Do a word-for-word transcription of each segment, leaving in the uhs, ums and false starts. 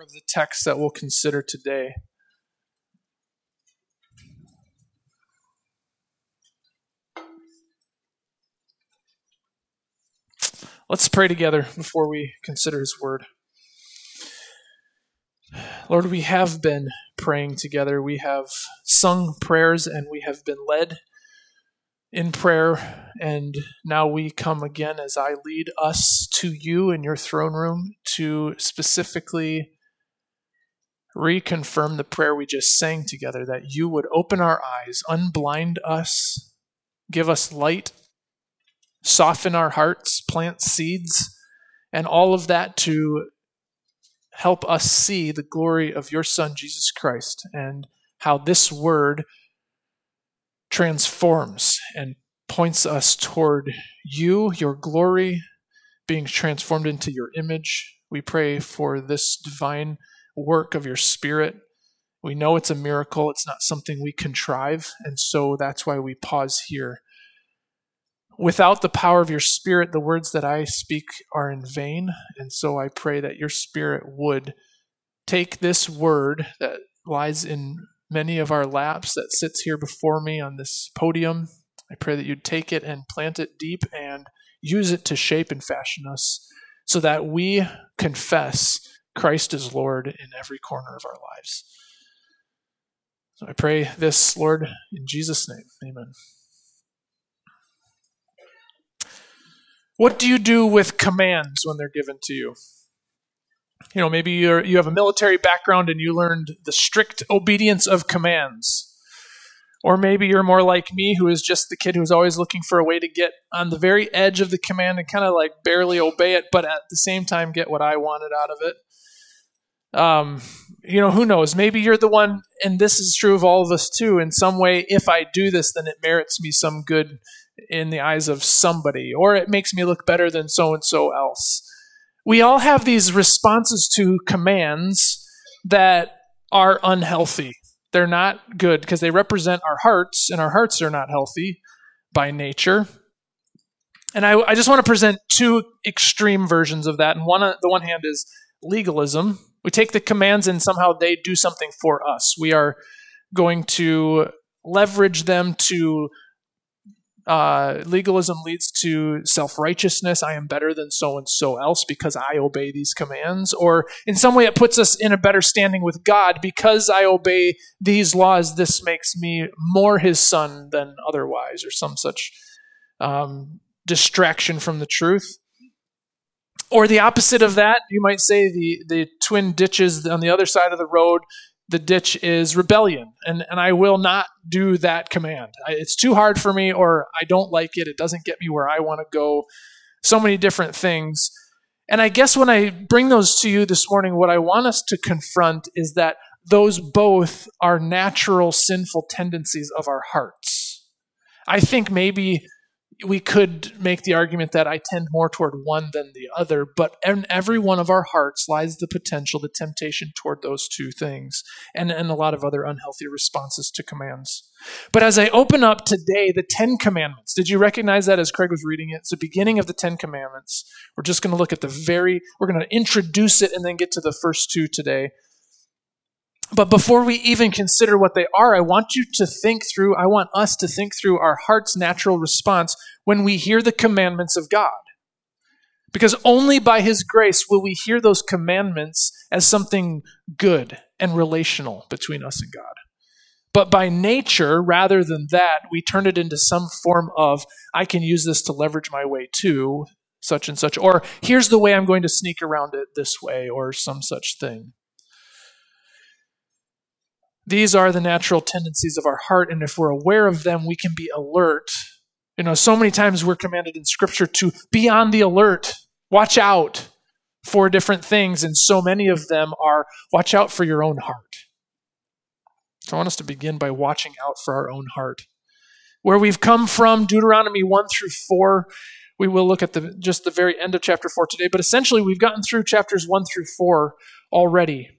of the text that we'll consider today. Let's pray together before we consider his word. Lord, we have been praying together. We have sung prayers and we have been led in prayer. And now we come again as I lead us to you in your throne room to specifically reconfirm the prayer we just sang together, that you would open our eyes, unblind us, give us light, soften our hearts, plant seeds, and all of that to help us see the glory of your Son, Jesus Christ, and how this word transforms and points us toward you, your glory, being transformed into your image. We pray for this divine work of your Spirit. We know it's a miracle. It's not something we contrive, and so that's why we pause here. Without the power of your Spirit, the words that I speak are in vain, and so I pray that your Spirit would take this word that lies in many of our laps, that sits here before me on this podium. I pray that you'd take it and plant it deep and use it to shape and fashion us so that we confess Christ is Lord in every corner of our lives. So I pray this, Lord, in Jesus' name. Amen. What do you do with commands when they're given to you? You know, maybe you're, you have a military background and you learned the strict obedience of commands. Or maybe you're more like me, who is just the kid who's always looking for a way to get on the very edge of the command and kind of like barely obey it, but at the same time get what I wanted out of it. Um, you know, who knows? Maybe you're the one, and this is true of all of us too, in some way, if I do this, then it merits me some good in the eyes of somebody, or it makes me look better than so-and-so else. We all have these responses to commands that are unhealthy. They're not good because they represent our hearts, and our hearts are not healthy by nature. And I, I just want to present two extreme versions of that. And one, the one hand is legalism. We take the commands and somehow they do something for us. We are going to leverage them to Uh, legalism leads to self-righteousness. I am better than so-and-so else because I obey these commands. Or in some way it puts us in a better standing with God. Because I obey these laws, this makes me more his son than otherwise, or some such um, distraction from the truth. Or the opposite of that, you might say the, the twin ditches on the other side of the road. The ditch is rebellion, and, and I will not do that command. I, it's too hard for me, or I don't like it. It doesn't get me where I want to go. So many different things. And I guess when I bring those to you this morning, what I want us to confront is that those both are natural sinful tendencies of our hearts. I think maybe we could make the argument that I tend more toward one than the other, but in every one of our hearts lies the potential, the temptation toward those two things, and, and a lot of other unhealthy responses to commands. But as I open up today, the Ten Commandments, did you recognize that as Craig was reading it? It's the beginning of the Ten Commandments. We're just going to look at the very, we're going to introduce it and then get to the first two today. But before we even consider what they are, I want you to think through, I want us to think through our heart's natural response when we hear the commandments of God. Because only by his grace will we hear those commandments as something good and relational between us and God. But by nature, rather than that, we turn it into some form of, I can use this to leverage my way to such and such, or here's the way I'm going to sneak around it this way, or some such thing. These are the natural tendencies of our heart, and if we're aware of them, we can be alert. You know, so many times we're commanded in Scripture to be on the alert, watch out for different things, and so many of them are watch out for your own heart. So I want us to begin by watching out for our own heart. Where we've come from, Deuteronomy one through four, we will look at the just the very end of chapter four today, but essentially we've gotten through chapters one through four already.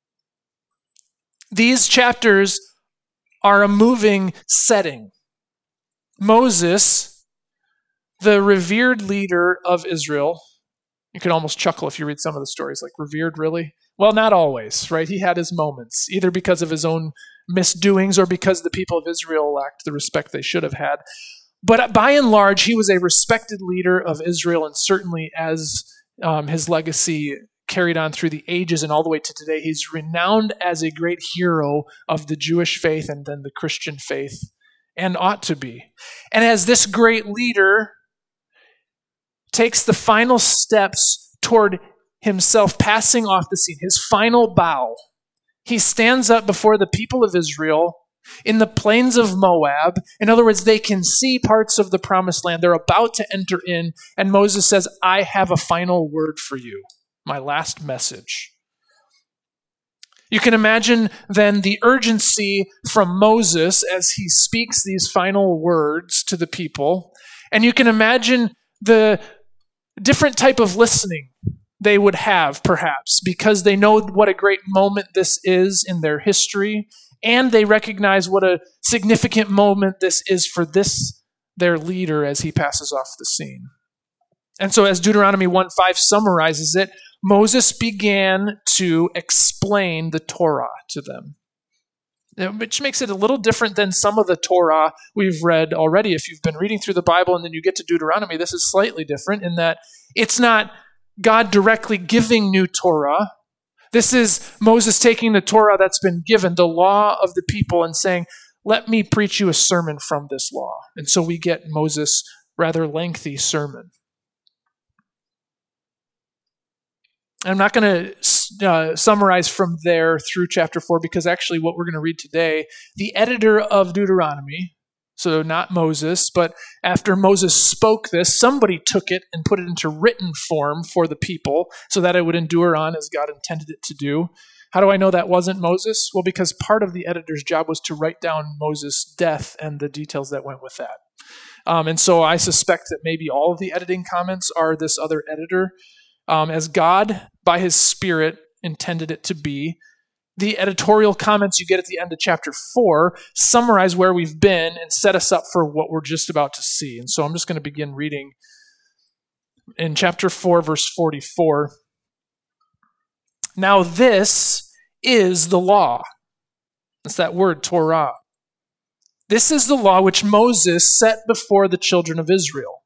These chapters are a moving setting. Moses, the revered leader of Israel, you can almost chuckle if you read some of the stories, like revered, really? Well, not always, right? He had his moments, either because of his own misdoings or because the people of Israel lacked the respect they should have had. But by and large, he was a respected leader of Israel, and certainly as um, his legacy carried on through the ages and all the way to today, he's renowned as a great hero of the Jewish faith and then the Christian faith, and ought to be. And as this great leader takes the final steps toward himself passing off the scene, his final bow, he stands up before the people of Israel in the plains of Moab. In other words, they can see parts of the promised land. They're about to enter in, and Moses says, I have a final word for you, my last message. You can imagine then the urgency from Moses as he speaks these final words to the people, and you can imagine the different type of listening they would have, perhaps, because they know what a great moment this is in their history, and they recognize what a significant moment this is for this, their leader, as he passes off the scene. And so as Deuteronomy one five summarizes it, Moses began to explain the Torah to them, which makes it a little different than some of the Torah we've read already. If you've been reading through the Bible and then you get to Deuteronomy, this is slightly different in that it's not God directly giving new Torah. This is Moses taking the Torah that's been given, the law of the people, and saying, let me preach you a sermon from this law. And so we get Moses' rather lengthy sermon. I'm not going to uh, summarize from there through chapter four, because actually what we're going to read today, the editor of Deuteronomy, so not Moses, but after Moses spoke this, somebody took it and put it into written form for the people so that it would endure on as God intended it to do. How do I know that wasn't Moses? Well, because part of the editor's job was to write down Moses' death and the details that went with that. Um, and so I suspect that maybe all of the editing comments are this other editor. Um, as God, by his Spirit, intended it to be. The editorial comments you get at the end of chapter four summarize where we've been and set us up for what we're just about to see. And so I'm just going to begin reading in chapter four, verse forty-four. Now this is the law. That's that word, Torah. This is the law which Moses set before the children of Israel.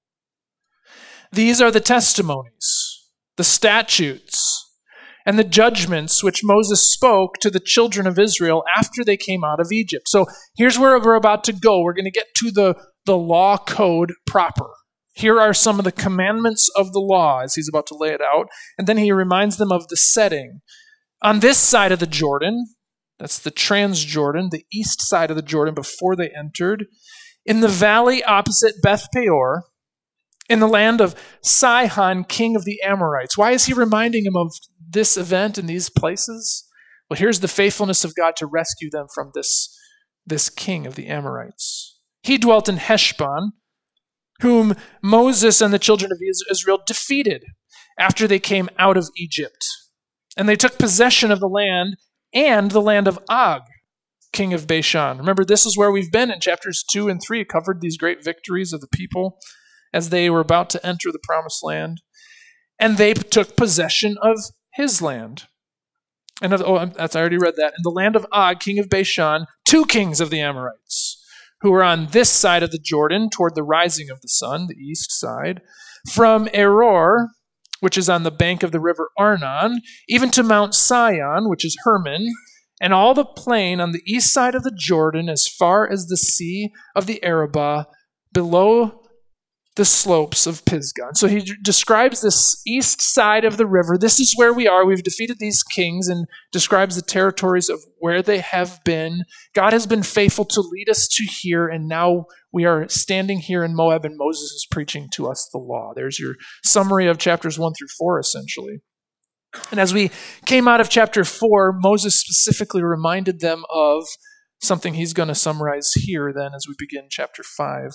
These are the testimonies, the statutes, and the judgments which Moses spoke to the children of Israel after they came out of Egypt. So here's where we're about to go. We're going to get to the, the law code proper. Here are some of the commandments of the law as he's about to lay it out. And then he reminds them of the setting. On this side of the Jordan, that's the Transjordan, the east side of the Jordan before they entered, in the valley opposite Beth Peor, in the land of Sihon, king of the Amorites. Why is he reminding him of this event in these places? Well, here's the faithfulness of God to rescue them from this, this king of the Amorites. He dwelt in Heshbon, whom Moses and the children of Israel defeated after they came out of Egypt. And they took possession of the land and the land of Og, king of Bashan. Remember, this is where we've been in chapters two and three, covered these great victories of the people as they were about to enter the promised land. And they took possession of his land. And of, oh, that's, I already read that. In the land of Og, king of Bashan, two kings of the Amorites, who were on this side of the Jordan, toward the rising of the sun, the east side, from Eror, which is on the bank of the river Arnon, even to Mount Sion, which is Hermon, and all the plain on the east side of the Jordan, as far as the sea of the Arabah, below the slopes of Pisgah. So he describes this east side of the river. This is where we are. We've defeated these kings, and describes the territories of where they have been. God has been faithful to lead us to here, and now we are standing here in Moab, and Moses is preaching to us the law. There's your summary of chapters one through four, essentially. And as we came out of chapter four, Moses specifically reminded them of something he's going to summarize here then as we begin chapter five.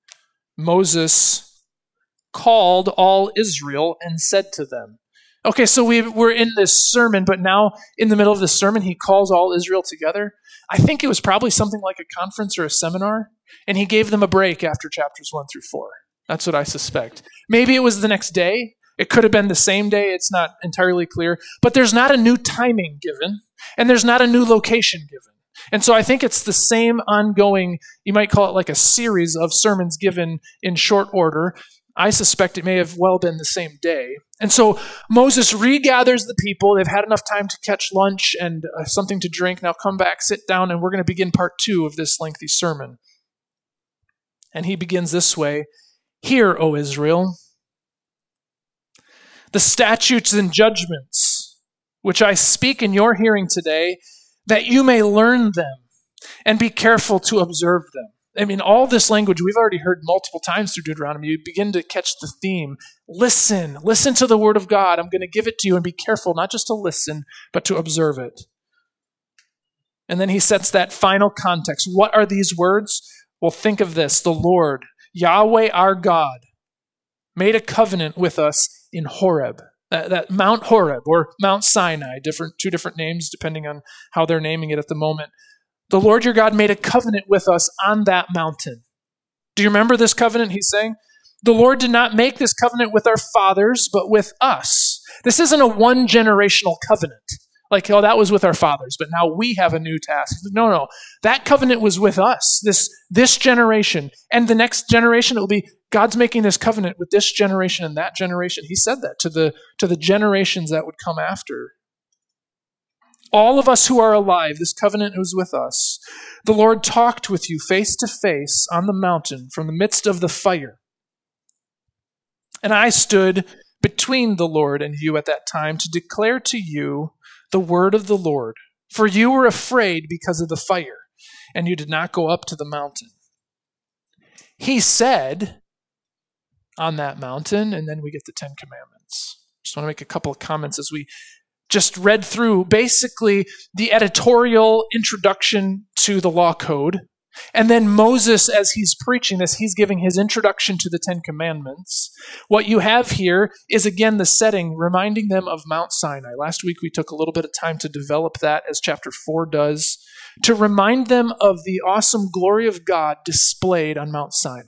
Moses called all Israel and said to them. Okay, so we, we're in this sermon, but now in the middle of the sermon, he calls all Israel together. I think it was probably something like a conference or a seminar, and he gave them a break after chapters one through four. That's what I suspect. Maybe it was the next day. It could have been the same day. It's not entirely clear. But there's not a new timing given, and there's not a new location given. And so I think it's the same ongoing, you might call it like a series of sermons given in short order. I suspect it may have well been the same day. And so Moses regathers the people. They've had enough time to catch lunch and uh, something to drink. Now come back, sit down, and we're going to begin part two of this lengthy sermon. And he begins this way. Hear, O Israel, the statutes and judgments which I speak in your hearing today, that you may learn them and be careful to observe them. I mean, all this language we've already heard multiple times through Deuteronomy. You begin to catch the theme. Listen, listen to the word of God. I'm going to give it to you, and be careful not just to listen, but to observe it. And then he sets that final context. What are these words? Well, think of this. The Lord, Yahweh our God, made a covenant with us in Horeb. That, that Mount Horeb or Mount Sinai, different two different names depending on how they're naming it at the moment. The Lord your God made a covenant with us on that mountain. Do you remember this covenant, he's saying? The Lord did not make this covenant with our fathers, but with us. This isn't a one-generational covenant. Like, oh, that was with our fathers, but now we have a new task. No, no. That covenant was with us, this, this generation. And the next generation, it will be God's making this covenant with this generation and that generation. He said that to the, to the generations that would come after. All of us who are alive, this covenant was with us. The Lord talked with you face to face on the mountain from the midst of the fire. And I stood between the Lord and you at that time to declare to you the word of the Lord. For you were afraid because of the fire, and you did not go up to the mountain. He said on that mountain, and then we get the Ten Commandments. Just want to make a couple of comments as we just read through basically the editorial introduction to the law code. And then Moses, as he's preaching this, he's giving his introduction to the Ten Commandments. What you have here is, again, the setting, reminding them of Mount Sinai. Last week we took a little bit of time to develop that, as chapter four does, to remind them of the awesome glory of God displayed on Mount Sinai.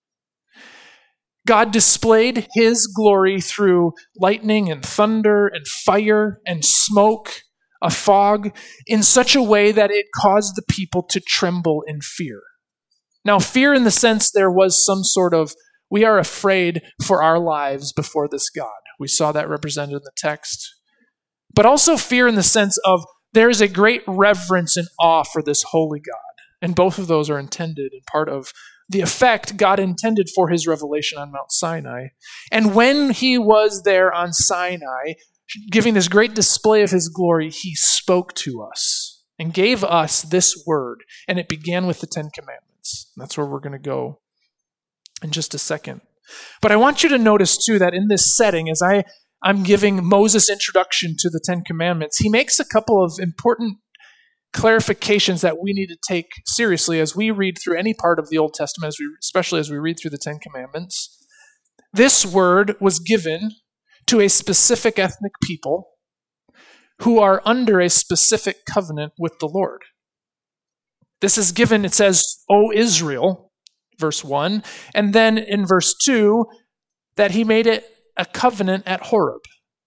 God displayed his glory through lightning and thunder and fire and smoke, a fog, in such a way that it caused the people to tremble in fear. Now, fear in the sense there was some sort of, we are afraid for our lives before this God. We saw that represented in the text. But also fear in the sense of there is a great reverence and awe for this holy God. And both of those are intended and part of the effect God intended for his revelation on Mount Sinai. And when he was there on Sinai, giving this great display of his glory, he spoke to us and gave us this word. And it began with the Ten Commandments. That's where we're going to go in just a second. But I want you to notice, too, that in this setting, as I, I'm giving Moses' introduction to the Ten Commandments, he makes a couple of important clarifications that we need to take seriously as we read through any part of the Old Testament, as we, especially as we read through the Ten Commandments. This word was given to a specific ethnic people who are under a specific covenant with the Lord. This is given, it says, O Israel, verse one, and then in verse two, that he made it a covenant at Horeb.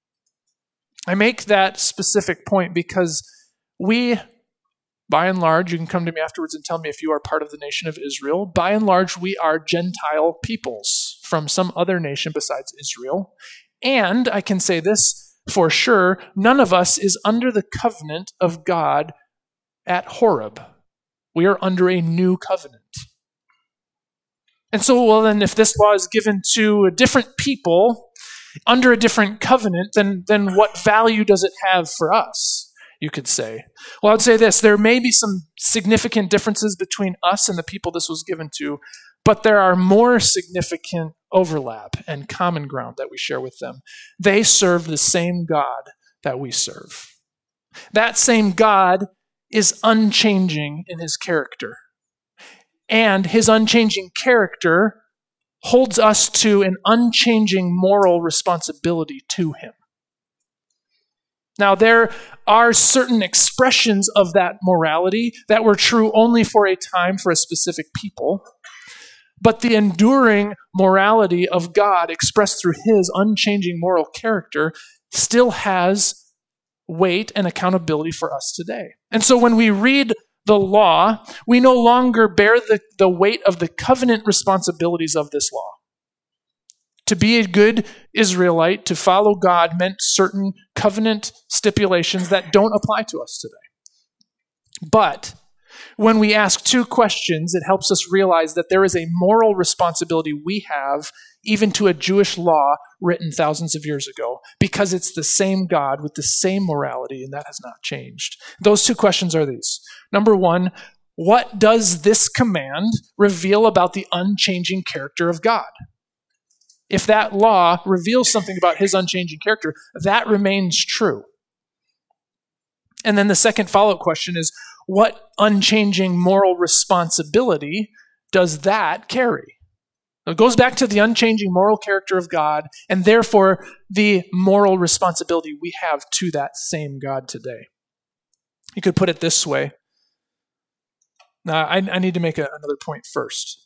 I make that specific point because we, by and large, you can come to me afterwards and tell me if you are part of the nation of Israel. By and large, we are Gentile peoples from some other nation besides Israel. And I can say this for sure, none of us is under the covenant of God at Horeb. We are under a new covenant. And so, well, then if this law is given to a different people under a different covenant, then, then what value does it have for us? You could say. Well, I would say this, there may be some significant differences between us and the people this was given to, but there are more significant overlap and common ground that we share with them. They serve the same God that we serve. That same God is unchanging in his character. And his unchanging character holds us to an unchanging moral responsibility to him. Now, there are certain expressions of that morality that were true only for a time for a specific people. But the enduring morality of God expressed through his unchanging moral character still has weight and accountability for us today. And so when we read the law, we no longer bear the, the weight of the covenant responsibilities of this law. To be a good Israelite, to follow God, meant certain covenant stipulations that don't apply to us today. But when we ask two questions, it helps us realize that there is a moral responsibility we have even to a Jewish law written thousands of years ago, because it's the same God with the same morality, and that has not changed. Those two questions are these. Number one, what does this command reveal about the unchanging character of God? If that law reveals something about his unchanging character, that remains true. And then the second follow-up question is, what unchanging moral responsibility does that carry? It goes back to the unchanging moral character of God, and therefore the moral responsibility we have to that same God today. You could put it this way. Now, I, I need to make a, another point first.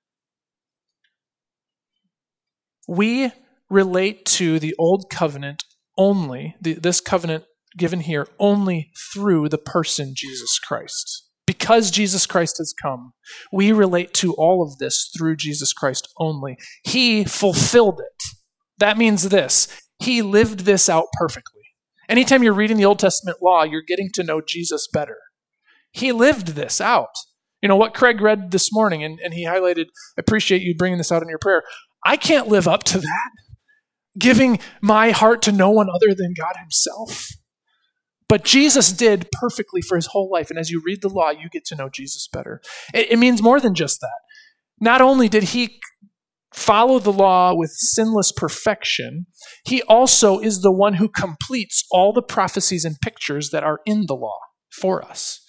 We relate to the old covenant only, the, this covenant given here, only through the person Jesus Christ. Because Jesus Christ has come, we relate to all of this through Jesus Christ only. He fulfilled it. That means this: he lived this out perfectly. Anytime you're reading the Old Testament law, you're getting to know Jesus better. He lived this out. You know, what Craig read this morning, and, and he highlighted, appreciate you bringing this out in your prayer. I can't live up to that, giving my heart to no one other than God himself. But Jesus did perfectly for his whole life. And as you read the law, you get to know Jesus better. It, it means more than just that. Not only did he follow the law with sinless perfection, he also is the one who completes all the prophecies and pictures that are in the law for us.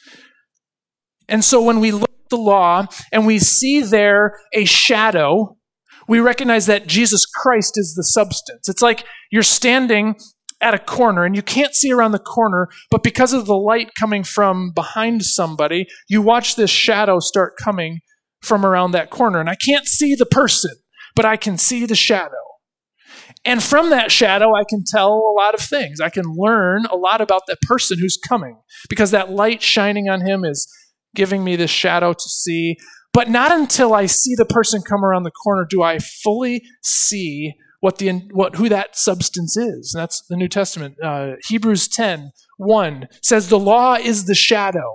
And so when we look at the law and we see there a shadow, we recognize that Jesus Christ is the substance. It's like you're standing at a corner and you can't see around the corner, but because of the light coming from behind somebody, you watch this shadow start coming from around that corner. And I can't see the person, but I can see the shadow. And from that shadow, I can tell a lot of things. I can learn a lot about that person who's coming, because that light shining on him is giving me this shadow to see. But not until I see the person come around the corner do I fully see what the what who that substance is. And that's the New Testament. Uh, Hebrews ten one says the law is the shadow.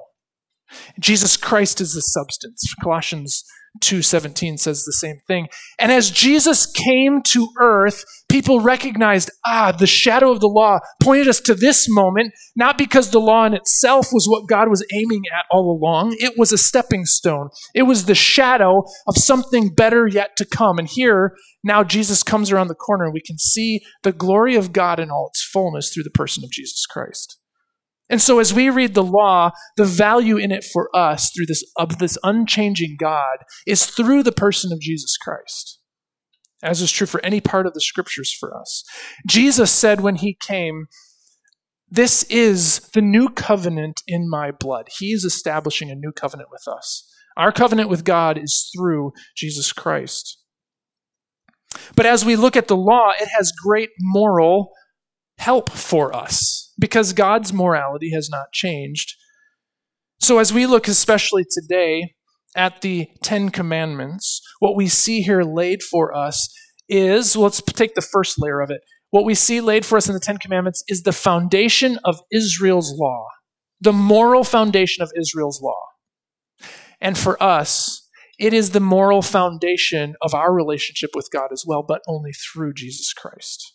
Jesus Christ is the substance. Colossians two seventeen says the same thing. And as Jesus came to earth, people recognized, ah, the shadow of the law pointed us to this moment, not because the law in itself was what God was aiming at all along. It was a stepping stone. It was the shadow of something better yet to come. And here, now Jesus comes around the corner and we can see the glory of God in all its fullness through the person of Jesus Christ. And so as we read the law, the value in it for us through this, of this unchanging God is through the person of Jesus Christ, as is true for any part of the scriptures for us. Jesus said when he came, this is the new covenant in my blood. He is establishing a new covenant with us. Our covenant with God is through Jesus Christ. But as we look at the law, it has great moral help for us, because God's morality has not changed. So as we look especially today at the Ten Commandments, what we see here laid for us is, well, let's take the first layer of it. What we see laid for us in the Ten Commandments is the foundation of Israel's law, the moral foundation of Israel's law. And for us, it is the moral foundation of our relationship with God as well, but only through Jesus Christ.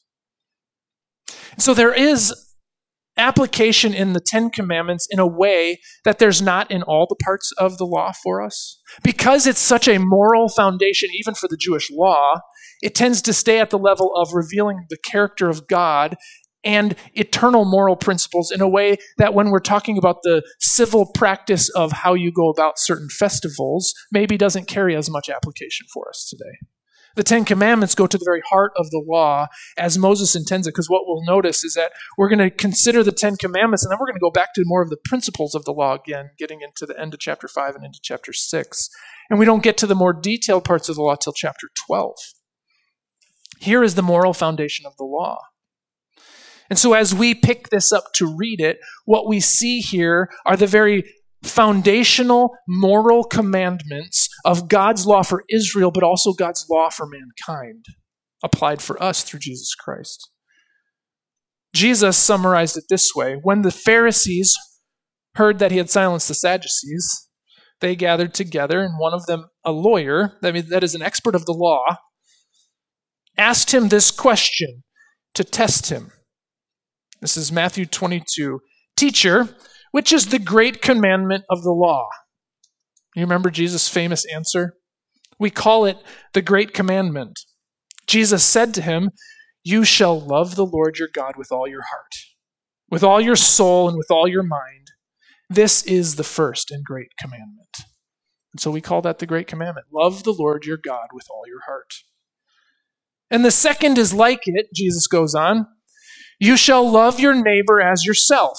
So there is application in the Ten Commandments in a way that there's not in all the parts of the law for us. Because it's such a moral foundation, even for the Jewish law, it tends to stay at the level of revealing the character of God and eternal moral principles in a way that when we're talking about the civil practice of how you go about certain festivals, maybe doesn't carry as much application for us today. The Ten Commandments go to the very heart of the law as Moses intends it, because what we'll notice is that we're going to consider the Ten Commandments, and then we're going to go back to more of the principles of the law again, getting into the end of chapter five and into chapter six. And we don't get to the more detailed parts of the law till chapter twelve. Here is the moral foundation of the law. And so as we pick this up to read it, what we see here are the very foundational moral commandments of God's law for Israel, but also God's law for mankind, applied for us through Jesus Christ. Jesus summarized it this way. When the Pharisees heard that he had silenced the Sadducees, they gathered together, and one of them, a lawyer, that means that is an expert of the law, asked him this question to test him. This is Matthew twenty-two. Teacher, which is the great commandment of the law? You remember Jesus' famous answer? We call it the great commandment. Jesus said to him, you shall love the Lord your God with all your heart, with all your soul, and with all your mind. This is the first and great commandment. And so we call that the great commandment. Love the Lord your God with all your heart. And the second is like it, Jesus goes on. You shall love your neighbor as yourself.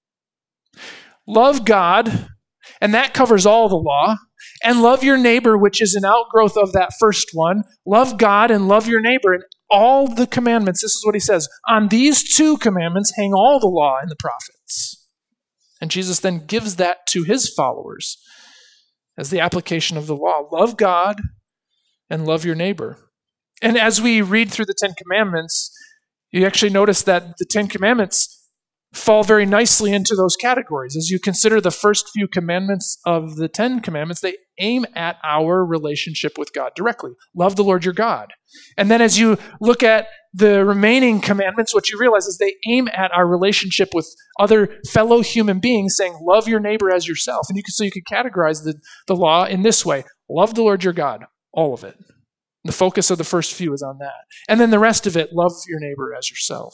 Love God, and that covers all the law, and love your neighbor, which is an outgrowth of that first one. Love God and love your neighbor. And all the commandments, this is what he says, on these two commandments hang all the law and the prophets. And Jesus then gives that to his followers as the application of the law. Love God and love your neighbor. And as we read through the Ten Commandments, you actually notice that the Ten Commandments fall very nicely into those categories. As you consider the first few commandments of the Ten Commandments, they aim at our relationship with God directly. Love the Lord your God. And then as you look at the remaining commandments, what you realize is they aim at our relationship with other fellow human beings, saying, love your neighbor as yourself. And you can, so you could categorize the, the law in this way. Love the Lord your God, all of it. The focus of the first few is on that. And then the rest of it, love your neighbor as yourself.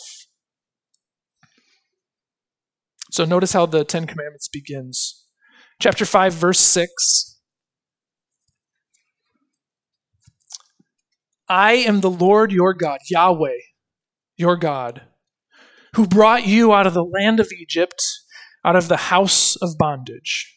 So notice how the Ten Commandments begins. Chapter five, verse six. I am the Lord your God, Yahweh, your God, who brought you out of the land of Egypt, out of the house of bondage.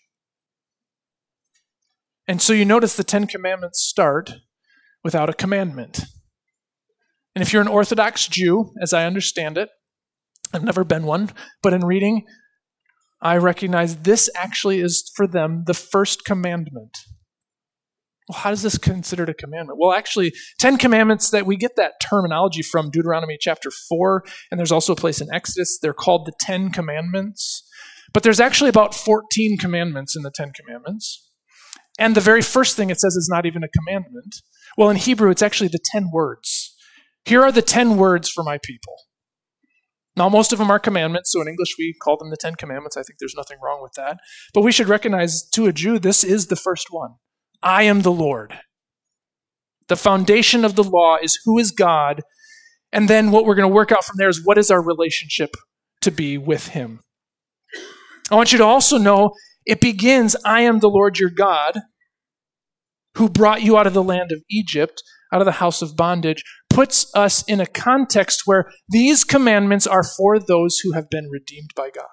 And so you notice the Ten Commandments start without a commandment. And if you're an Orthodox Jew, as I understand it, I've never been one, but in reading, I recognize this actually is for them the first commandment. Well, how is this considered a commandment? Well, actually, Ten Commandments, that we get that terminology from Deuteronomy chapter four, and there's also a place in Exodus. They're called the Ten Commandments. But there's actually about fourteen commandments in the Ten Commandments. And the very first thing it says is not even a commandment. Well, in Hebrew, it's actually the ten words. Here are the ten words for my people. Now, most of them are commandments, so in English we call them the Ten Commandments. I think there's nothing wrong with that. But we should recognize, to a Jew, this is the first one. I am the Lord. The foundation of the law is who is God, and then what we're going to work out from there is what is our relationship to be with him. I want you to also know it begins, I am the Lord your God, who brought you out of the land of Egypt, out of the house of bondage, puts us in a context where these commandments are for those who have been redeemed by God.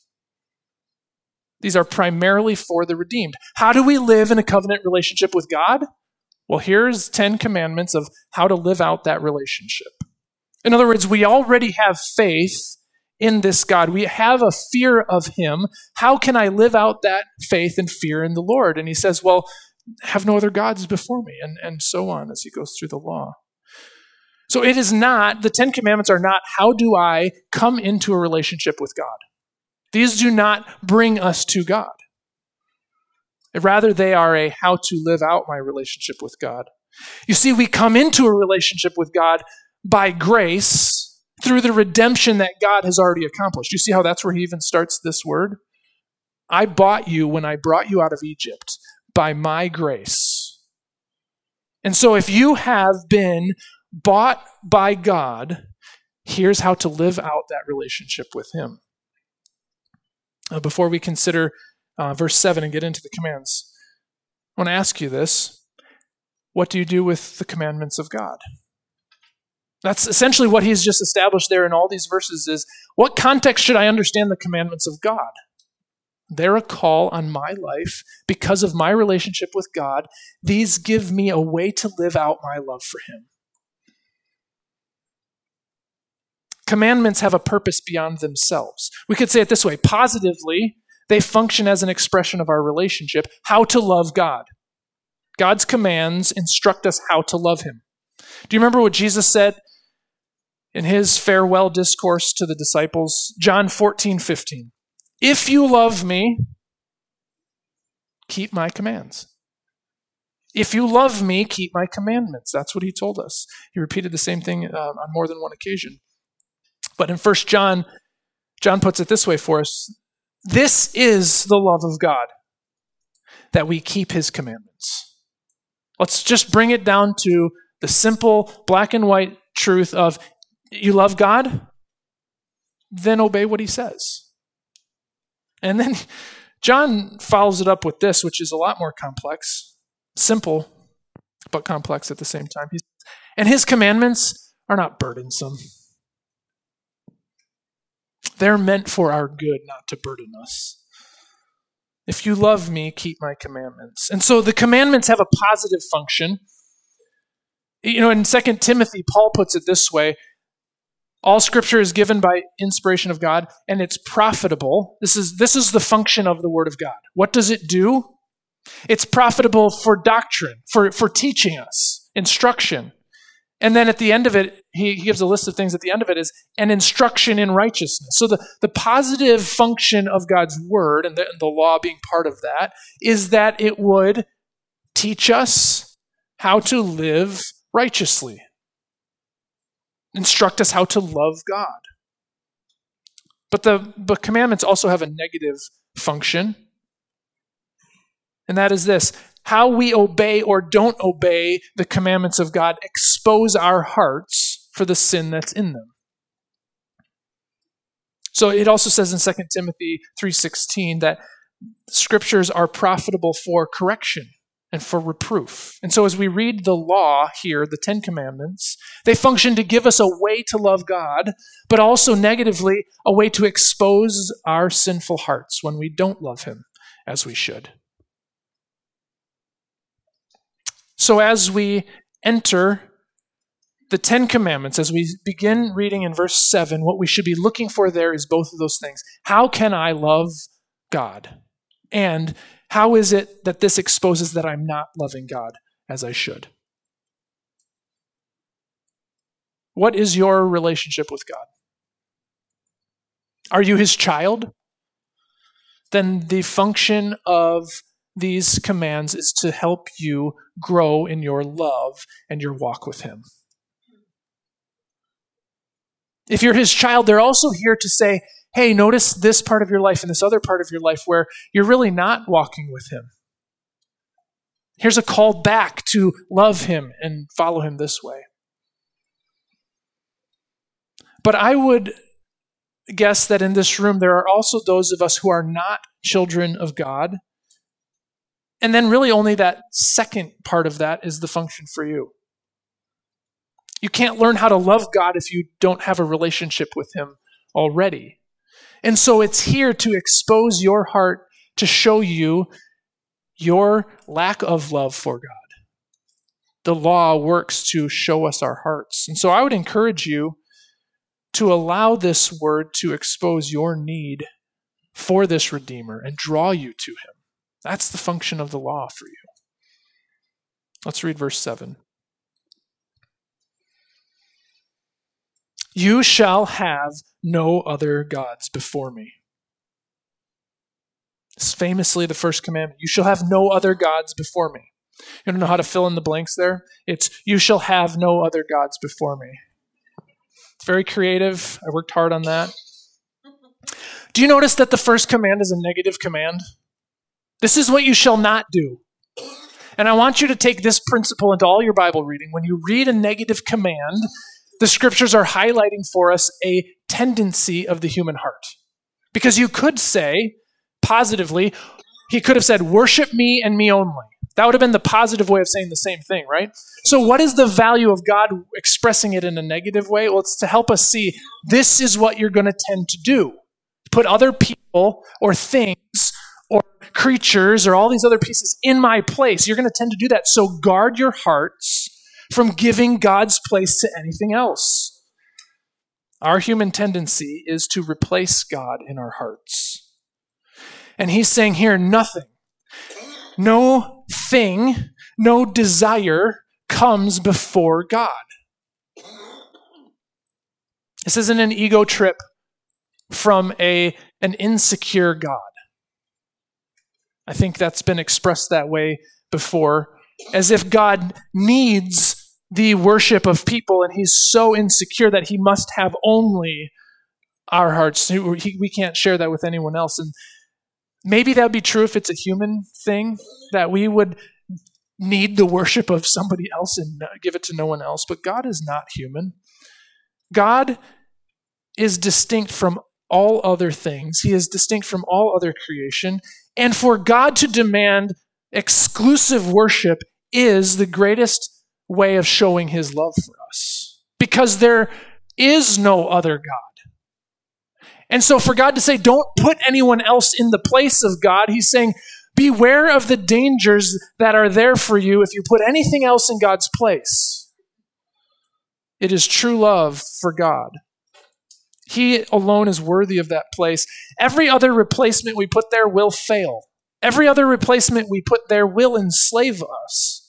These are primarily for the redeemed. How do we live in a covenant relationship with God? Well, here's ten commandments of how to live out that relationship. In other words, we already have faith in this God. We have a fear of him. How can I live out that faith and fear in the Lord? And he says, well, have no other gods before me, and, and so on as he goes through the law. So it is not, the Ten Commandments are not, how do I come into a relationship with God? These do not bring us to God. Rather, they are a how to live out my relationship with God. You see, we come into a relationship with God by grace through the redemption that God has already accomplished. You see how that's where he even starts this word? I bought you when I brought you out of Egypt by my grace. And so if you have been bought by God, here's how to live out that relationship with him. Uh, before we consider uh, verse seven and get into the commands, I want to ask you this. What do you do with the commandments of God? That's essentially what he's just established there in all these verses is, what context should I understand the commandments of God? They're a call on my life because of my relationship with God. These give me a way to live out my love for him. Commandments have a purpose beyond themselves. We could say it this way. Positively, they function as an expression of our relationship, how to love God. God's commands instruct us how to love him. Do you remember what Jesus said in his farewell discourse to the disciples? John fourteen fifteen. If you love me, keep my commands. If you love me, keep my commandments. That's what he told us. He repeated the same thing uh, on more than one occasion. But in First John, John puts it this way for us. This is the love of God, that we keep his commandments. Let's just bring it down to the simple black and white truth of, you love God? Then obey what he says. And then John follows it up with this, which is a lot more complex. Simple, but complex at the same time. He's, and his commandments are not burdensome. They're meant for our good, not to burden us. If you love me, keep my commandments. And so the commandments have a positive function. You know, in Second Timothy, Paul puts it this way. All scripture is given by inspiration of God, and it's profitable. This is, this is the function of the word of God. What does it do? It's profitable for doctrine, for, for teaching us, instruction. And then at the end of it, he, he gives a list of things at the end of it is an instruction in righteousness. So the, the positive function of God's word, and the, the law being part of that, is that it would teach us how to live righteously. Instruct us how to love God. But the but commandments also have a negative function. And that is this. How we obey or don't obey the commandments of God expose our hearts for the sin that's in them. So it also says in Second Timothy three sixteen that scriptures are profitable for correction and for reproof. And so as we read the law here, the Ten Commandments, they function to give us a way to love God, but also negatively a way to expose our sinful hearts when we don't love him as we should. So as we enter the Ten Commandments, as we begin reading in verse seven, what we should be looking for there is both of those things. How can I love God? And how is it that this exposes that I'm not loving God as I should? What is your relationship with God? Are you his child? Then the function of these commands is to help you grow in your love and your walk with him. If you're his child, they're also here to say, hey, notice this part of your life and this other part of your life where you're really not walking with him. Here's a call back to love him and follow him this way. But I would guess that in this room there are also those of us who are not children of God. And then really only that second part of that is the function for you. You can't learn how to love God if you don't have a relationship with him already. And so it's here to expose your heart, to show you your lack of love for God. The law works to show us our hearts. And so I would encourage you to allow this word to expose your need for this Redeemer and draw you to him. That's the function of the law for you. Let's read verse seven. You shall have no other gods before me. It's famously the first commandment. You shall have no other gods before me. You don't know how to fill in the blanks there? It's, you shall have no other gods before me. It's very creative. I worked hard on that. Do you notice that the first command is a negative command? This is what you shall not do. And I want you to take this principle into all your Bible reading. When you read a negative command, the scriptures are highlighting for us a tendency of the human heart. Because you could say, positively, he could have said, worship me and me only. That would have been the positive way of saying the same thing, right? So what is the value of God expressing it in a negative way? Well, it's to help us see this is what you're going to tend to do. Put other people or things or creatures or all these other pieces in my place. You're going to tend to do that. So guard your hearts from giving God's place to anything else. Our human tendency is to replace God in our hearts. And he's saying here, nothing, no thing, no desire comes before God. This isn't an ego trip from a, an insecure God. I think that's been expressed that way before, as if God needs the worship of people and he's so insecure that he must have only our hearts. We can't share that with anyone else. And maybe that would be true if it's a human thing, that we would need the worship of somebody else and give it to no one else. But God is not human. God is distinct from all other things. He is distinct from all other creation. And for God to demand exclusive worship is the greatest way of showing his love for us, because there is no other God. And so for God to say, don't put anyone else in the place of God, he's saying, beware of the dangers that are there for you if you put anything else in God's place. It is true love for God. He alone is worthy of that place. Every other replacement we put there will fail. Every other replacement we put there will enslave us.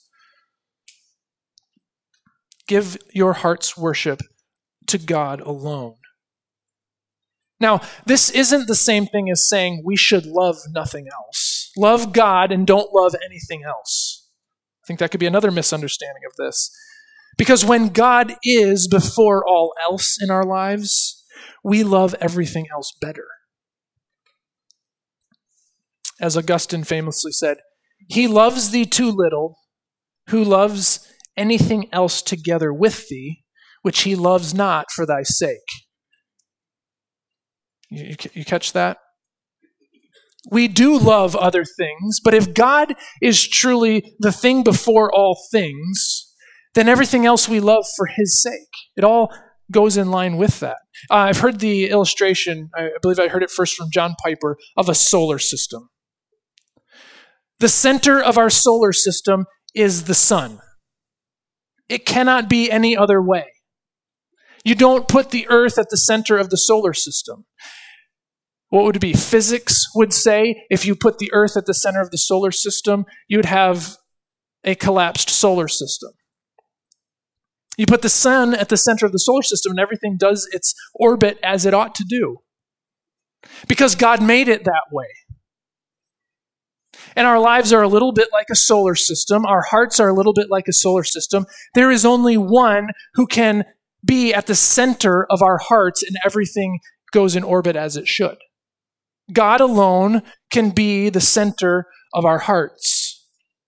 Give your heart's worship to God alone. Now, this isn't the same thing as saying we should love nothing else. Love God and don't love anything else. I think that could be another misunderstanding of this. Because when God is before all else in our lives, we love everything else better. As Augustine famously said, he loves thee too little, who loves anything else together with thee, which he loves not for thy sake. You, you, you catch that? We do love other things, but if God is truly the thing before all things, then everything else we love for his sake. It all goes in line with that. Uh, I've heard the illustration, I believe I heard it first from John Piper, of a solar system. The center of our solar system is the sun. It cannot be any other way. You don't put the earth at the center of the solar system. What would it be? Physics would say if you put the earth at the center of the solar system, you'd have a collapsed solar system. You put the sun at the center of the solar system and everything does its orbit as it ought to do. Because God made it that way. And our lives are a little bit like a solar system. Our hearts are a little bit like a solar system. There is only one who can be at the center of our hearts and everything goes in orbit as it should. God alone can be the center of our hearts,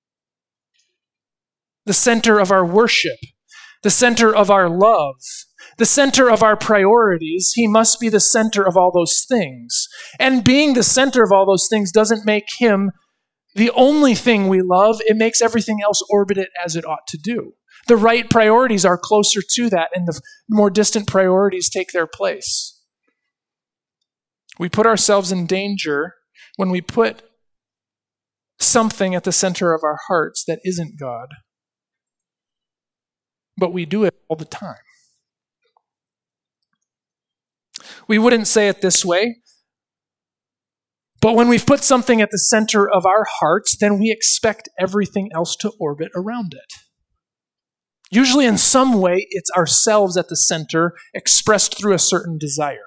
the center of our worship, the center of our love, the center of our priorities. He must be the center of all those things. And being the center of all those things doesn't make him the only thing we love. It makes everything else orbit it as it ought to do. The right priorities are closer to that, and the more distant priorities take their place. We put ourselves in danger when we put something at the center of our hearts that isn't God. But we do it all the time. We wouldn't say it this way, but when we've put something at the center of our hearts, then we expect everything else to orbit around it. Usually in some way, it's ourselves at the center, expressed through a certain desire.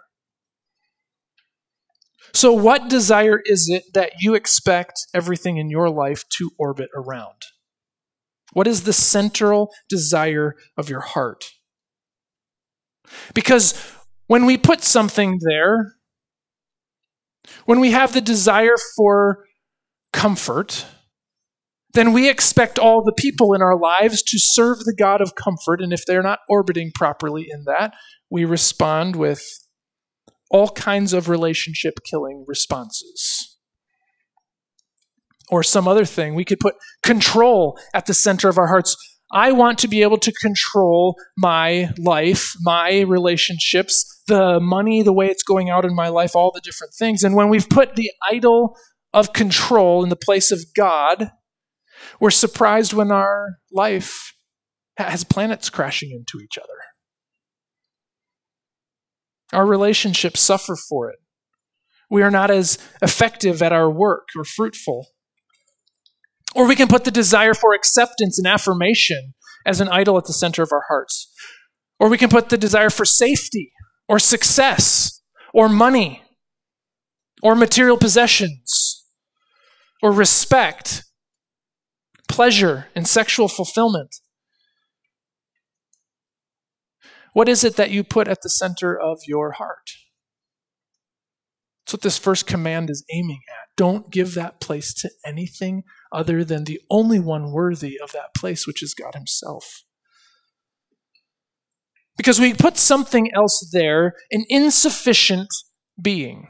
So what desire is it that you expect everything in your life to orbit around? What is the central desire of your heart? Because when we put something there, when we have the desire for comfort, then we expect all the people in our lives to serve the God of comfort, and if they're not orbiting properly in that, we respond with all kinds of relationship-killing responses. Or some other thing. We could put control at the center of our hearts. I want to be able to control my life, my relationships, the money, the way it's going out in my life, all the different things. And when we've put the idol of control in the place of God, we're surprised when our life has planets crashing into each other. Our relationships suffer for it. We are not as effective at our work or fruitful. Or we can put the desire for acceptance and affirmation as an idol at the center of our hearts. Or we can put the desire for safety or success or money or material possessions or respect, pleasure, and sexual fulfillment. What is it that you put at the center of your heart? That's what this first command is aiming at. Don't give that place to anything other than the only one worthy of that place, which is God himself. Because we put something else there, an insufficient being.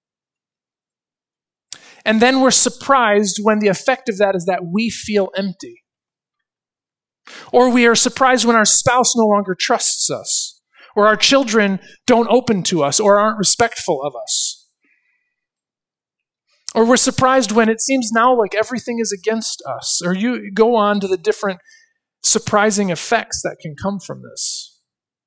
And then we're surprised when the effect of that is that we feel empty. Or we are surprised when our spouse no longer trusts us, or our children don't open to us, or aren't respectful of us. Or we're surprised when it seems now like everything is against us. Or you go on to the different surprising effects that can come from this.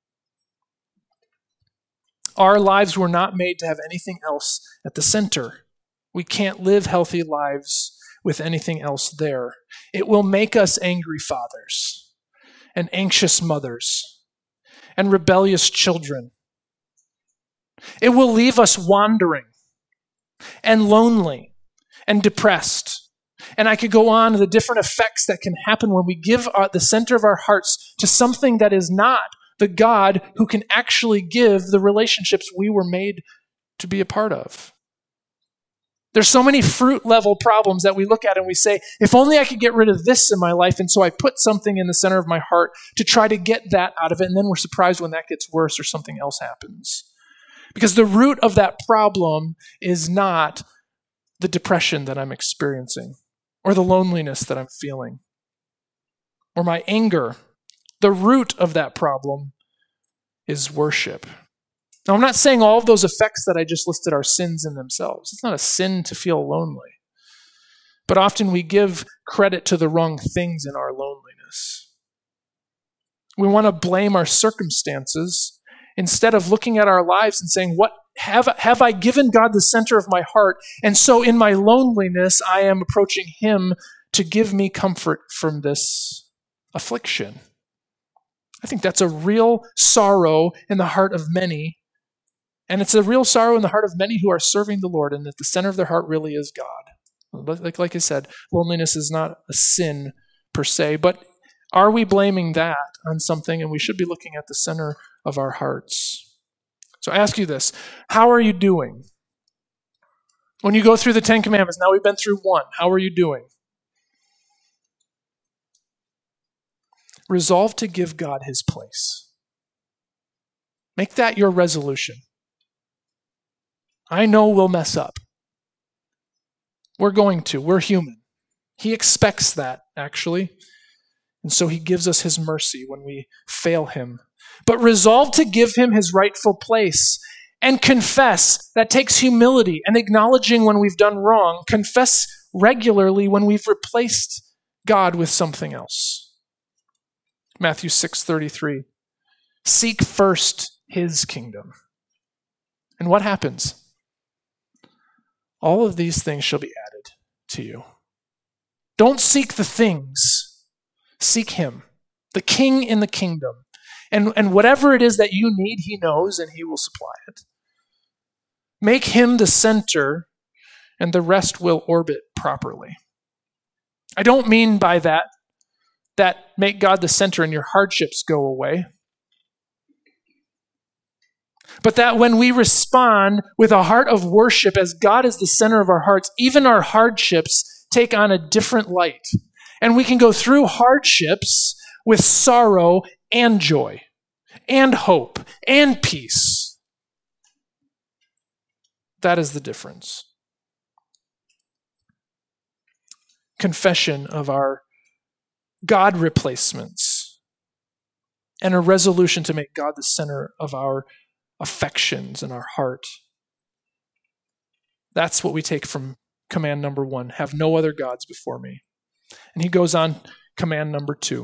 Our lives were not made to have anything else at the center. We can't live healthy lives with anything else there. It will make us angry fathers and anxious mothers and rebellious children. It will leave us wandering and lonely and depressed. And I could go on to the different effects that can happen when we give our, the center of our hearts to something that is not the God who can actually give the relationships we were made to be a part of. There's so many fruit level problems that we look at and we say, if only I could get rid of this in my life. And so I put something in the center of my heart to try to get that out of it. And then we're surprised when that gets worse or something else happens. Because the root of that problem is not the depression that I'm experiencing or the loneliness that I'm feeling or my anger. The root of that problem is worship. Now, I'm not saying all of those effects that I just listed are sins in themselves. It's not a sin to feel lonely. But often we give credit to the wrong things in our loneliness. We want to blame our circumstances instead of looking at our lives and saying, "What have, have I given God the center of my heart? And so in my loneliness, I am approaching him to give me comfort from this affliction." I think that's a real sorrow in the heart of many. And it's a real sorrow in the heart of many who are serving the Lord, and that the center of their heart really is God. Like, like I said, loneliness is not a sin per se, but are we blaming that on something? And we should be looking at the center of our hearts. So I ask you this, how are you doing? When you go through the Ten Commandments, now we've been through one, how are you doing? Resolve to give God his place. Make that your resolution. I know we'll mess up. We're going to. We're human. He expects that, actually. And so he gives us his mercy when we fail him. But resolve to give him his rightful place and confess. That takes humility and acknowledging when we've done wrong. Confess regularly when we've replaced God with something else. Matthew six thirty-three. Seek first his kingdom. And what happens? All of these things shall be added to you. Don't seek the things. Seek him, the king in the kingdom. And, and whatever it is that you need, he knows and he will supply it. Make him the center and the rest will orbit properly. I don't mean by that that make God the center and your hardships go away. But that when we respond with a heart of worship as God is the center of our hearts, even our hardships take on a different light. And we can go through hardships with sorrow and joy and hope and peace. That is the difference. Confession of our God replacements and a resolution to make God the center of our affections and our heart. That's what we take from command number one, have no other gods before me. And he goes on, command number two.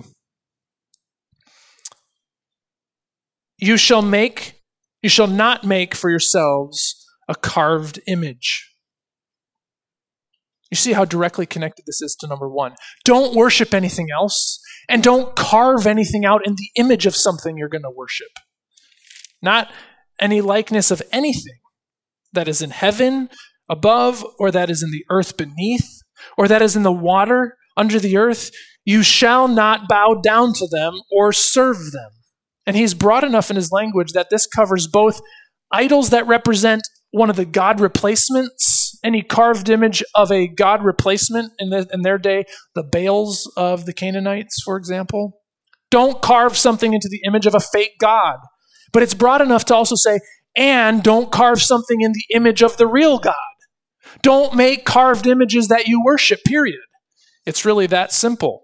You shall make, you shall not make for yourselves a carved image. You see how directly connected this is to number one. Don't worship anything else, and don't carve anything out in the image of something you're going to worship. Not any likeness of anything that is in heaven above, or that is in the earth beneath, or that is in the water under the earth. You shall not bow down to them or serve them. And he's broad enough in his language that this covers both idols that represent one of the god replacements, any carved image of a god replacement in, the, in their day, the Baals of the Canaanites, for example. Don't carve something into the image of a fake god. But it's broad enough to also say, and don't carve something in the image of the real God. Don't make carved images that you worship, period. It's really that simple.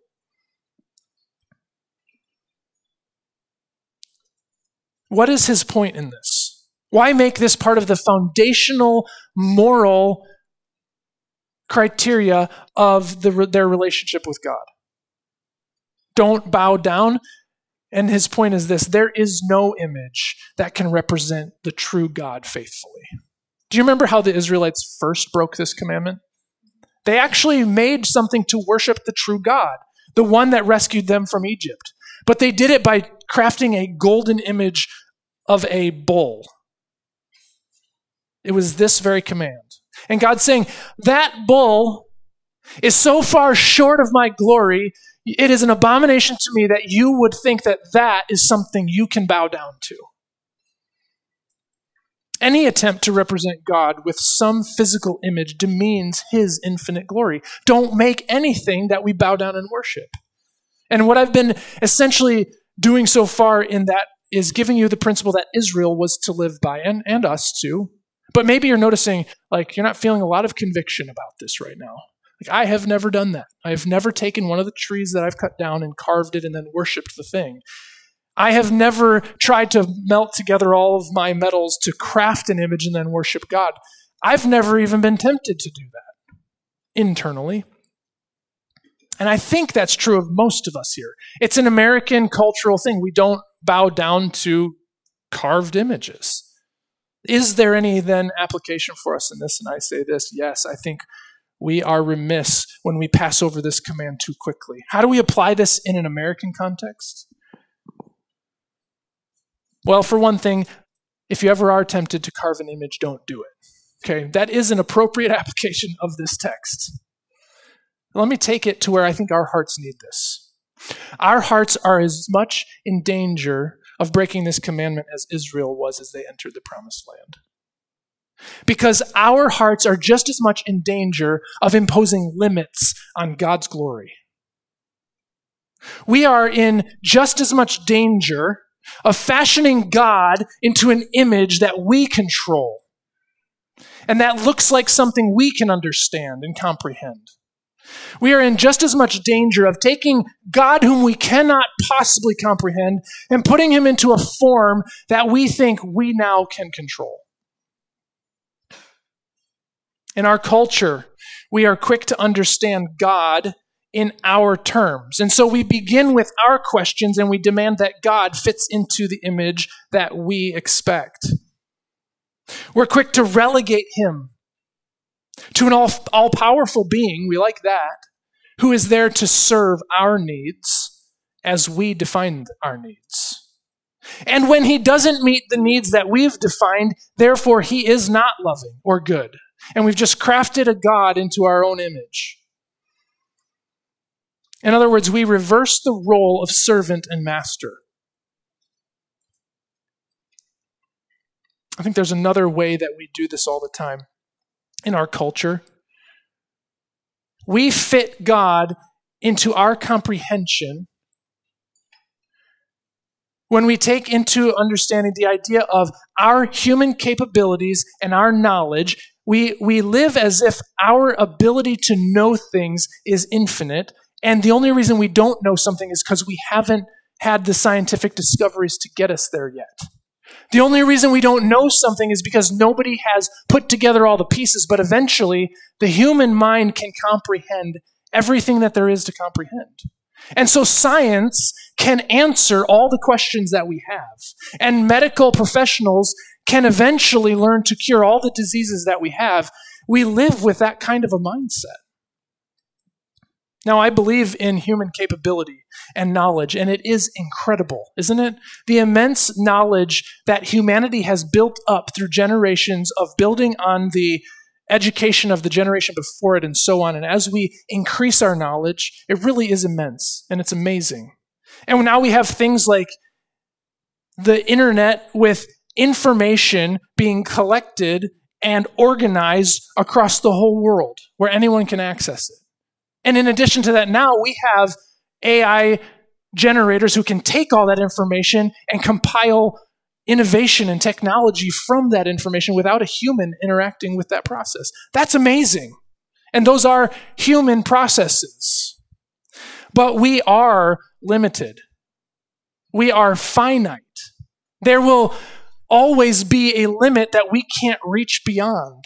What is his point in this? Why make this part of the foundational moral criteria of the, their relationship with God? Don't bow down. And his point is this: there is no image that can represent the true God faithfully. Do you remember how the Israelites first broke this commandment? They actually made something to worship the true God, the one that rescued them from Egypt. But they did it by crafting a golden image of a bull. It was this very command. And God's saying, that bull is so far short of my glory, it is an abomination to me that you would think that that is something you can bow down to. Any attempt to represent God with some physical image demeans his infinite glory. Don't make anything that we bow down and worship. And what I've been essentially doing so far in that is giving you the principle that Israel was to live by, and, and us too. But maybe you're noticing, like, you're not feeling a lot of conviction about this right now. Like, I have never done that. I have never taken one of the trees that I've cut down and carved it and then worshipped the thing. I have never tried to melt together all of my metals to craft an image and then worship God. I've never even been tempted to do that internally. And I think that's true of most of us here. It's an American cultural thing. We don't bow down to carved images. Is there any then application for us in this? And I say this, yes, I think we are remiss when we pass over this command too quickly. How do we apply this in an American context? Well, for one thing, if you ever are tempted to carve an image, don't do it. Okay, that is an appropriate application of this text. Let me take it to where I think our hearts need this. Our hearts are as much in danger of breaking this commandment as Israel was as they entered the promised land. Because our hearts are just as much in danger of imposing limits on God's glory. We are in just as much danger of fashioning God into an image that we control, and that looks like something we can understand and comprehend. We are in just as much danger of taking God, whom we cannot possibly comprehend, and putting him into a form that we think we now can control. In our culture, we are quick to understand God in our terms. And so we begin with our questions and we demand that God fits into the image that we expect. We're quick to relegate him to an all, all-powerful being, we like that, who is there to serve our needs as we define our needs. And when he doesn't meet the needs that we've defined, therefore he is not loving or good. And we've just crafted a God into our own image. In other words, we reverse the role of servant and master. I think there's another way that we do this all the time in our culture. We fit God into our comprehension when we take into understanding the idea of our human capabilities and our knowledge. We, we live as if our ability to know things is infinite, and the only reason we don't know something is because we haven't had the scientific discoveries to get us there yet. The only reason we don't know something is because nobody has put together all the pieces, but eventually the human mind can comprehend everything that there is to comprehend. And so science can answer all the questions that we have. And medical professionals can eventually learn to cure all the diseases that we have. We live with that kind of a mindset. Now, I believe in human capability and knowledge, and it is incredible, isn't it? The immense knowledge that humanity has built up through generations of building on the education of the generation before it and so on. And as we increase our knowledge, it really is immense, and it's amazing. And now we have things like the internet with information being collected and organized across the whole world where anyone can access it. And in addition to that, now we have A I generators who can take all that information and compile innovation and technology from that information without a human interacting with that process. That's amazing. And those are human processes. But we are limited. We are finite. There will always be a limit that we can't reach beyond.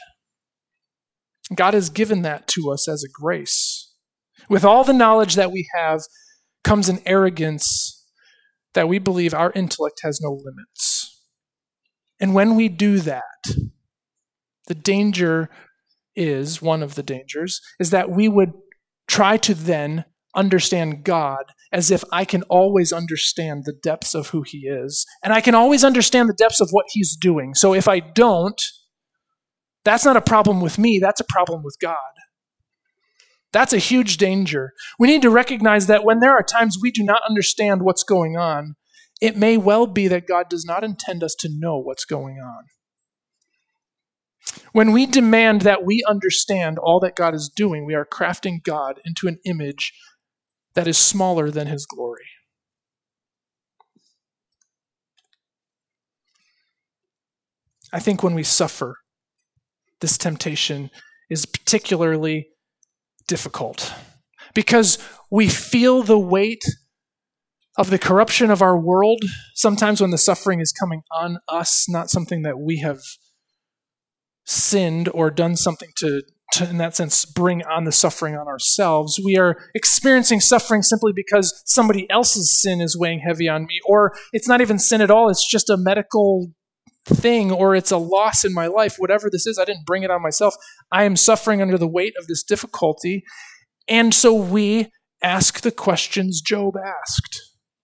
God has given that to us as a grace. With all the knowledge that we have comes an arrogance that we believe our intellect has no limits. And when we do that, the danger is, one of the dangers, is that we would try to then understand God as if I can always understand the depths of who he is, and I can always understand the depths of what he's doing. So if I don't, that's not a problem with me, that's a problem with God. That's a huge danger. We need to recognize that when there are times we do not understand what's going on, it may well be that God does not intend us to know what's going on. When we demand that we understand all that God is doing, we are crafting God into an image that is smaller than his glory. I think when we suffer, this temptation is particularly difficult because we feel the weight of the corruption of our world sometimes when the suffering is coming on us, not something that we have sinned or done something to, to, in that sense, bring on the suffering on ourselves. We are experiencing suffering simply because somebody else's sin is weighing heavy on me, or it's not even sin at all, it's just a medical thing, or it's a loss in my life. Whatever this is, I didn't bring it on myself. I am suffering under the weight of this difficulty. And so we ask the questions Job asked.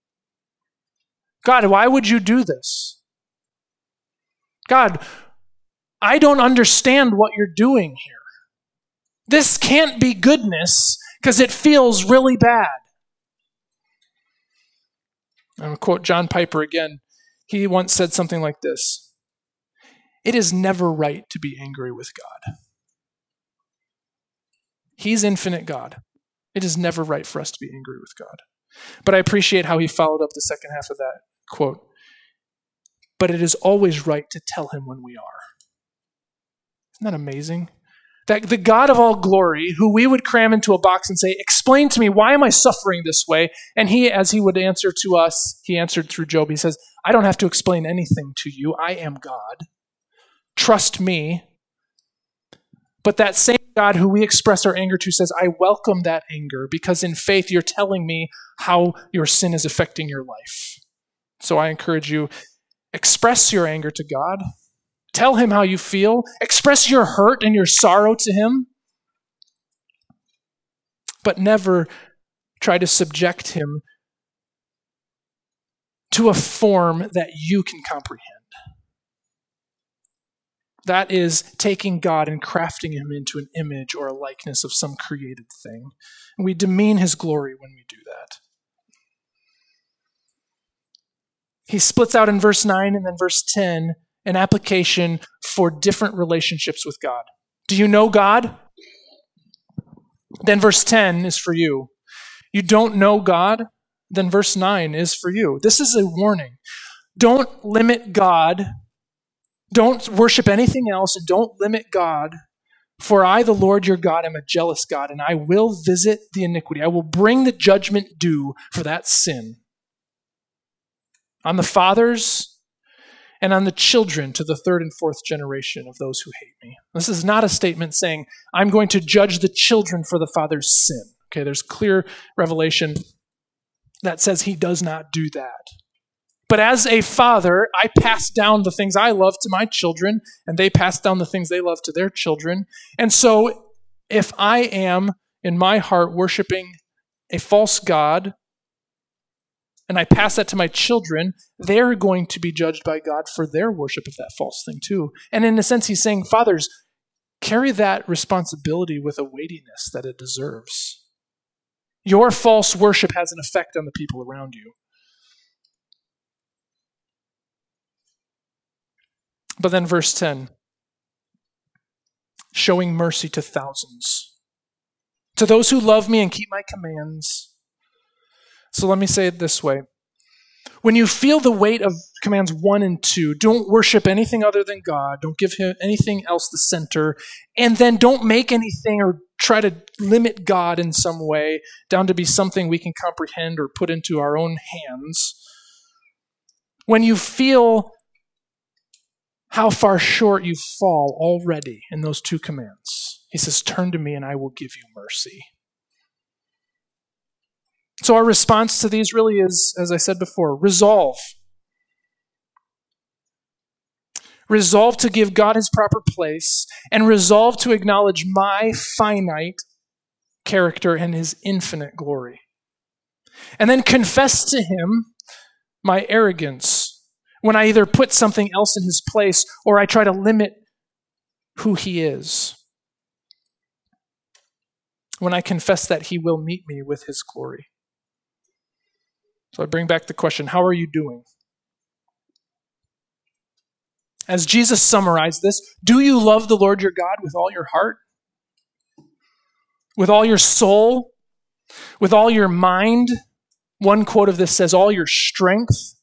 God, why would you do this? God, I don't understand what you're doing here. This can't be goodness because it feels really bad. I'm going to quote John Piper again. He once said something like this: it is never right to be angry with God. He's infinite God. It is never right for us to be angry with God. But I appreciate how he followed up the second half of that quote. But it is always right to tell him when we are. Isn't that amazing? That the God of all glory, who we would cram into a box and say, explain to me, why am I suffering this way? And he, as he would answer to us, he answered through Job, he says, I don't have to explain anything to you. I am God. Trust me. But that same God who we express our anger to says, I welcome that anger because in faith you're telling me how your sin is affecting your life. So I encourage you, express your anger to God. Tell him how you feel. Express your hurt and your sorrow to him. But never try to subject him to a form that you can comprehend. That is taking God and crafting him into an image or a likeness of some created thing. And we demean his glory when we do that. He splits out in verse nine and then verse ten an application for different relationships with God. Do you know God? Then verse ten is for you. You don't know God? Then verse nine is for you. This is a warning. Don't limit God. Don't worship anything else, and don't limit God. For I, the Lord your God, am a jealous God, and I will visit the iniquity. I will bring the judgment due for that sin on the fathers and on the children to the third and fourth generation of those who hate me. This is not a statement saying, I'm going to judge the children for the father's sin. Okay, there's clear revelation that says he does not do that. But as a father, I pass down the things I love to my children, and they pass down the things they love to their children. And so if I am, in my heart, worshiping a false god, and I pass that to my children, they're going to be judged by God for their worship of that false thing too. And in a sense, he's saying, fathers, carry that responsibility with a weightiness that it deserves. Your false worship has an effect on the people around you. But then verse ten, showing mercy to thousands, to those who love me and keep my commands. So let me say it this way. When you feel the weight of commands one and two, don't worship anything other than God. Don't give him anything else the center. And then don't make anything or try to limit God in some way down to be something we can comprehend or put into our own hands. When you feel how far short you fall already in those two commands, he says, turn to me and I will give you mercy. So our response to these really is, as I said before, resolve. Resolve to give God his proper place, and resolve to acknowledge my finite character and his infinite glory. And then confess to him my arrogance when I either put something else in his place or I try to limit who he is. When I confess that he will meet me with his glory. So I bring back the question, how are you doing? As Jesus summarized this, do you love the Lord your God with all your heart? With all your soul? With all your mind? One quote of this says, all your strength?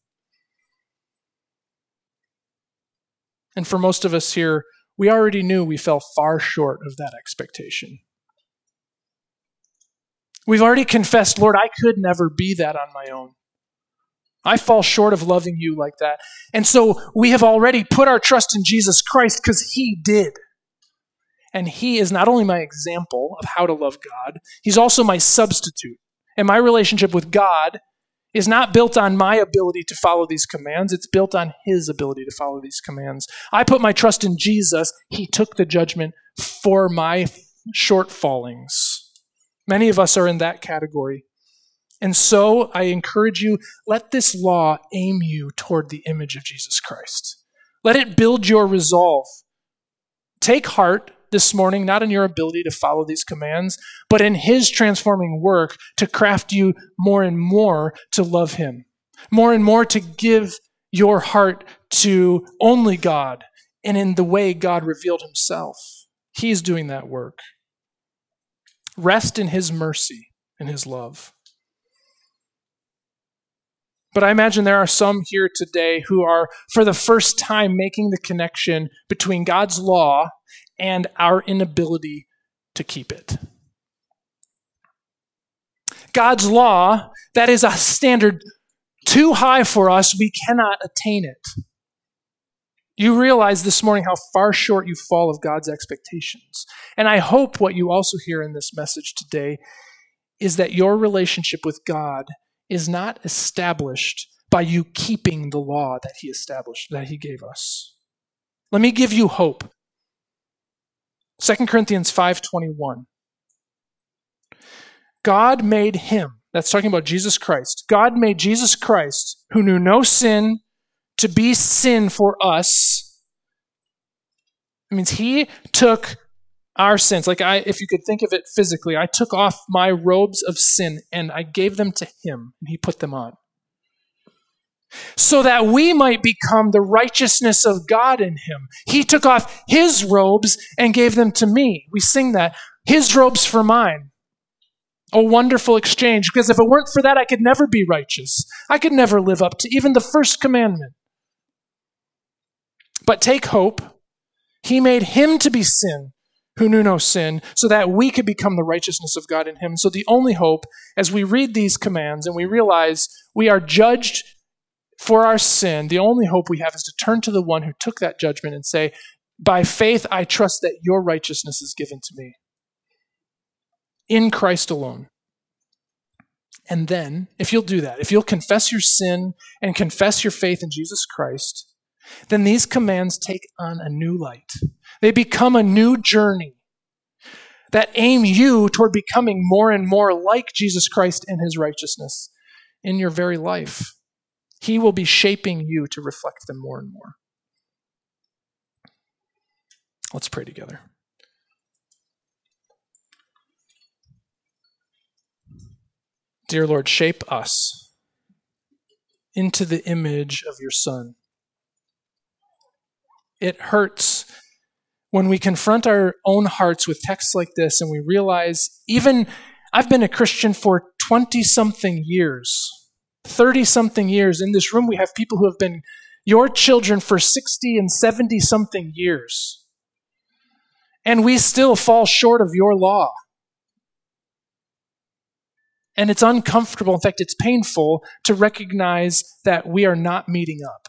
And for most of us here, we already knew we fell far short of that expectation. We've already confessed, Lord, I could never be that on my own. I fall short of loving you like that. And so we have already put our trust in Jesus Christ because he did. And he is not only my example of how to love God, he's also my substitute. And my relationship with God is not built on my ability to follow these commands. It's built on his ability to follow these commands. I put my trust in Jesus. He took the judgment for my shortfallings. Many of us are in that category. And so I encourage you, let this law aim you toward the image of Jesus Christ. Let it build your resolve. Take heart this morning, not in your ability to follow these commands, but in his transforming work to craft you more and more to love him, more and more to give your heart to only God and in the way God revealed himself. He's doing that work. Rest in his mercy and his love. But I imagine there are some here today who are, for the first time, making the connection between God's law and our inability to keep it. God's law, that is a standard too high for us, we cannot attain it. You realize this morning how far short you fall of God's expectations. And I hope what you also hear in this message today is that your relationship with God is not established by you keeping the law that he established, that he gave us. Let me give you hope. Second Corinthians five twenty-one. God made him, that's talking about Jesus Christ. God made Jesus Christ, who knew no sin, to be sin for us. It means he took our sins. Like I, if you could think of it physically, I took off my robes of sin and I gave them to him and he put them on. So that we might become the righteousness of God in him. He took off his robes and gave them to me. We sing that. His robes for mine. A wonderful exchange, because if it weren't for that, I could never be righteous. I could never live up to even the first commandment. But take hope. He made him to be sin who knew no sin, so that we could become the righteousness of God in him. So the only hope, as we read these commands and we realize we are judged for our sin, the only hope we have is to turn to the one who took that judgment and say, by faith, I trust that your righteousness is given to me in Christ alone. And then, if you'll do that, if you'll confess your sin and confess your faith in Jesus Christ, then these commands take on a new light. They become a new journey that aim you toward becoming more and more like Jesus Christ and his righteousness in your very life. He will be shaping you to reflect them more and more. Let's pray together. Dear Lord, shape us into the image of your Son. It hurts when we confront our own hearts with texts like this and we realize, even I've been a Christian for twenty-something years, thirty-something years. In this room, we have people who have been your children for sixty and seventy-something years. And we still fall short of your law. And it's uncomfortable. In fact, it's painful to recognize that we are not meeting up.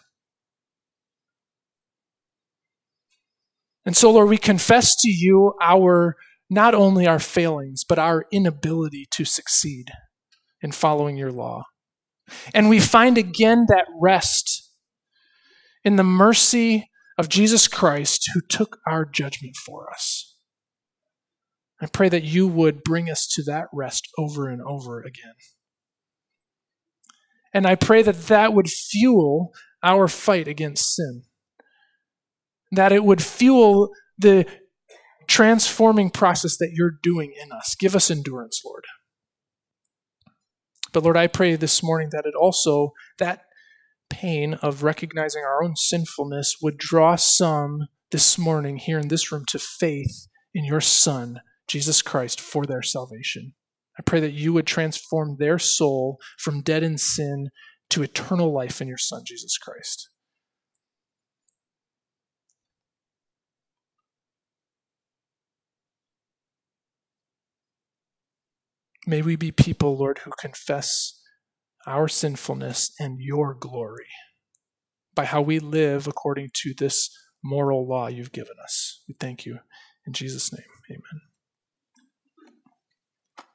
And so, Lord, we confess to you our, not only our failings, but our inability to succeed in following your law. And we find again that rest in the mercy of Jesus Christ who took our judgment for us. I pray that you would bring us to that rest over and over again. And I pray that that would fuel our fight against sin. That it would fuel the transforming process that you're doing in us. Give us endurance, Lord. But Lord, I pray this morning that it also, that pain of recognizing our own sinfulness would draw some this morning here in this room to faith in your Son, Jesus Christ, for their salvation. I pray that you would transform their soul from dead in sin to eternal life in your Son, Jesus Christ. May we be people, Lord, who confess our sinfulness and your glory by how we live according to this moral law you've given us. We thank you in Jesus' name.